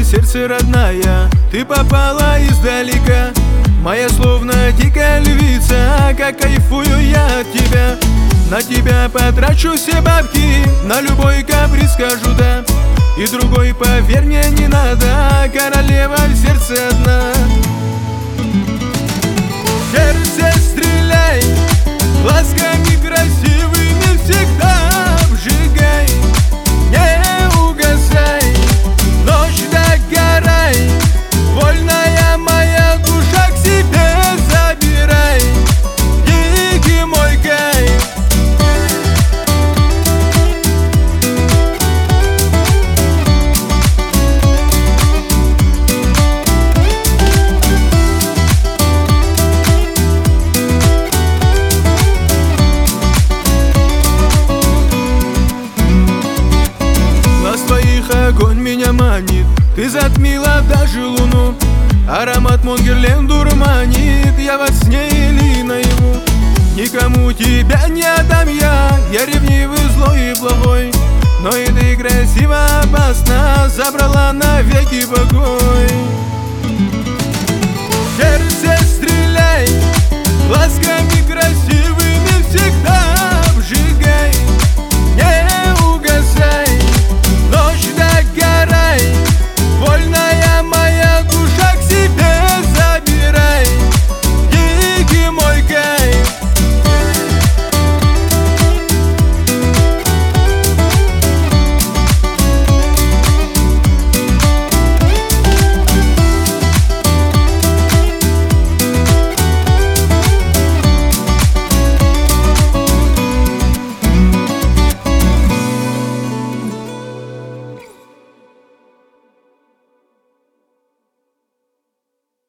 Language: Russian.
сердце родная, ты попала издалека. Моя словно дикая львица, как кайфую я от тебя. На тебя потрачу все бабки, на любой каприз скажу да. И другой, поверь мне, не надо, королева в сердце одна. Сердце стреляй, глазками красивыми всегда обжигай. Не угасай, ночь догорай, вольная моя душа к себе забирай. Дикий мой кайф. Огонь меня манит, ты затмила даже луну. Аромат Монгерлен дурманит, я во сне или наяву. Никому тебя не отдам я,